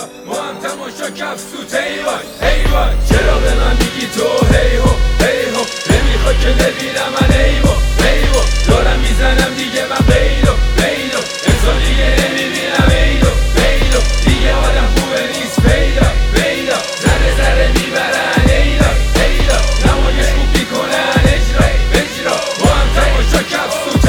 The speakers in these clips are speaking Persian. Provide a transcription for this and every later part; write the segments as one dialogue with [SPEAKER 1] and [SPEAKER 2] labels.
[SPEAKER 1] پیدا ما هم تماشا کفسوت ایوان چرا به من میگی تو هیهو هیهو نمیخوای که ببینم من ایوو دارم میزنم دیگه من بیدو انسان دیگه نمیبینم ایدو دیگه آدم خوبه نیست پیدا ذره میبرن ایدا نمایش خوب میکنن اجرا ما هم تماشا کفسوت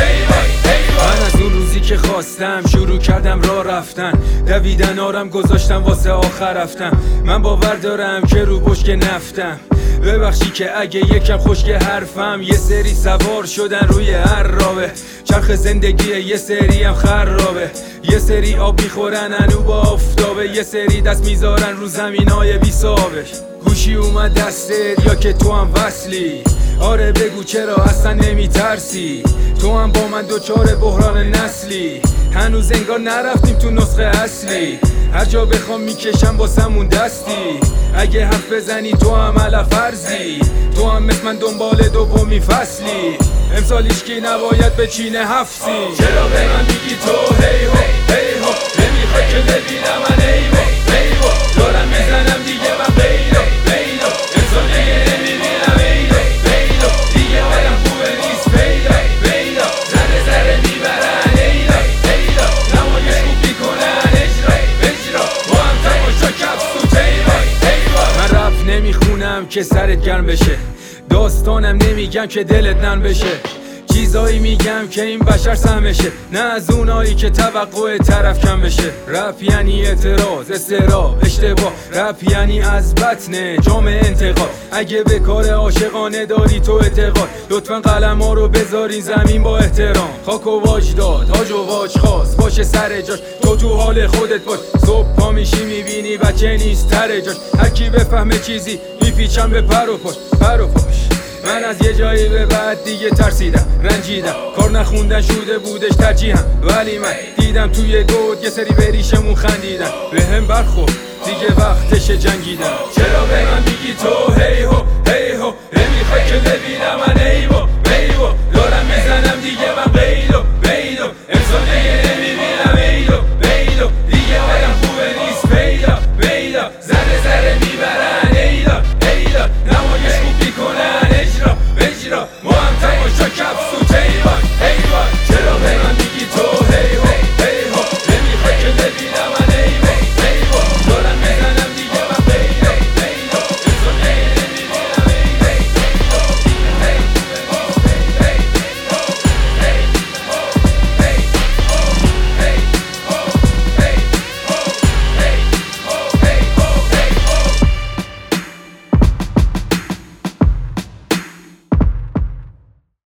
[SPEAKER 1] من از اون روزی که خواستم شروع کردم راه رفتن دویدن آرم گذاشتم واسه آخر رفتم من باور دارم که رو بشک نفتم ببخشی که اگه یکم خشک حرفم یه سری سوار شدن روی هر رابه چرخ زندگی یه سری هم خرابه یه سری آب میخورن انو با آفتابه یه سری دست میذارن رو زمینای بی صابش گوشی اومد دستت یا که تو هم وصلی آره بگو چرا اصلا نمیترسی تو هم با من دوچار بحران نسلی هنوز انگار نرفتیم تو نسخه اصلی هر جا بخوام میکشم واسمون دستی اگه حرف بزنی تو هم علا فرضی تو هم مثل من دنبال دومی فصلی امسال هیچکی نباید بچینه حفظی چرا به من میگی تو هیهو نمیخوای که ببینم من ایوو دارم میزنم دیگه من بیدو انسان دیگه نمیبینم ایدو دیگه آدم خوبه نیست پیدا ذره میبرن ایدا نمایش خوب میکنن اجرا ما هم تماشا کفسوت من رپ نمیخونم که سرت گرم بشه داستانم نمیگم که دلت نرم بشه چیزایی میگم که این بشر سهمشه نه از اونایی که توقع طرف کم بشه رپ یعنی اعتراض استراب اشتباه رپ یعنی از بطن جامعه انتقاد اگه به کار عاشقانه داری تو اعتقاد لطفا قلم ها رو بذارین زمین با احترام خاک و واج داد تاج و واج خواست باشه سر جاش تو حال خودت باش صبح پا میشی میبینی بچه نیست تر جاش هر کی بفهمه چیزی میپیچم به پر و پاش من از یه جایی به بعد دیگه ترسیدم رنجیدم کار نخوندن شده بودش ترجیحم ولی من دیدم توی گود یه سری بریشمون خندیدن به هم برخورد دیگه وقتش جنگیدن چرا به من میگی تو هیهو نمیخوای که ببینم من ایوو